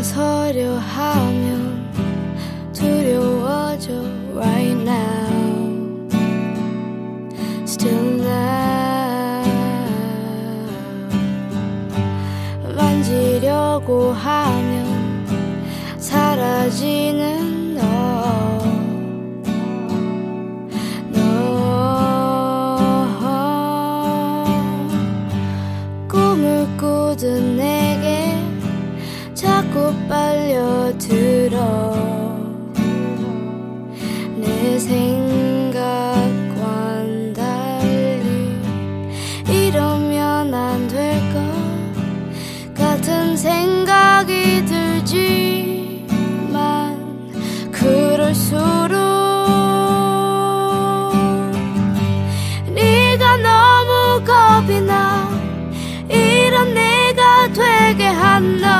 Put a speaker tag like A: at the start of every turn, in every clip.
A: 서려 하면 두려워져 right now. Still now. 만지려고 하면 사라지는 너. 꿈을 꾸던 내게 자꾸 빨려들어. 내 생각과는 달리 이러면 안 될 것 같은 생각이 들지만 그럴수록 네가 너무 겁이 나. 이런 내가 되게 한 널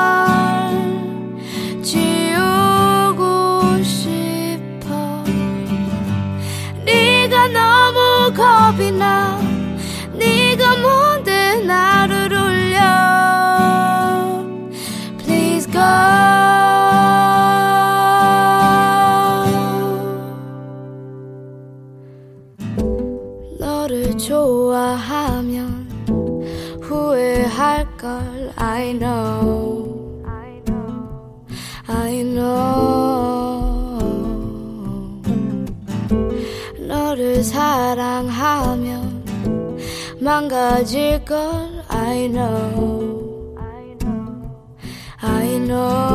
A: 지우고 싶어. 네가 너무 겁이 나. 네가 뭔데 나를 울려. Please go. 너를 좋아하면 후회할걸. I know, I know. 너를 사랑하면 망가질걸. I know, I know.